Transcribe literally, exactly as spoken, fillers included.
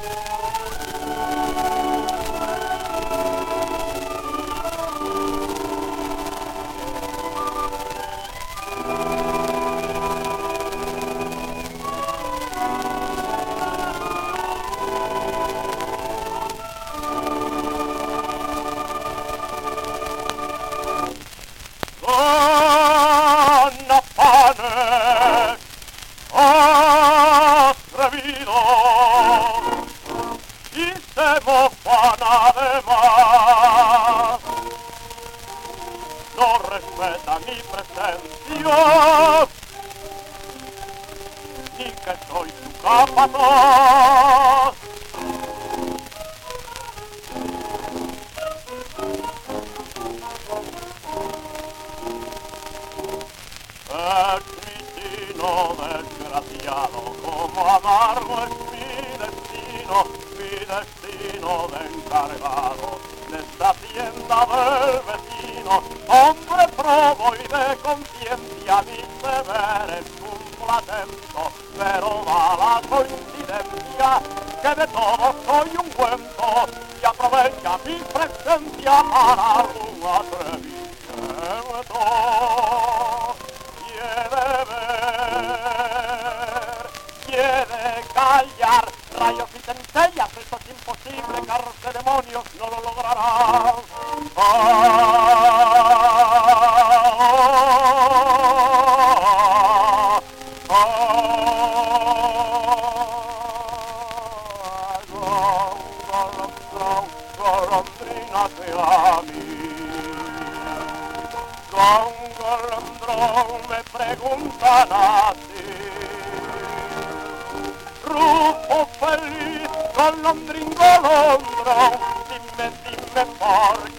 Además, no respeta mi presencia, ni que soy su capataz. Es mi destino desgraciado, como amargo es mi destino, mi destino de encargado de esta tienda del vecino, hombre probo y de conciencia, mis deberes cumplo atento, pero da la coincidencia que de todo soy un cuento y aprovecha mi presencia para un atrevimiento. Quiere ver, quiere callar, rayos y centellas, esto es imposible, carros de demonios no lo lograrán. Ah, ah, ah, ah, golondrina que a mí, con golondrón me preguntan así. Rufo feliz, golondrín, golondrón, dime, dime por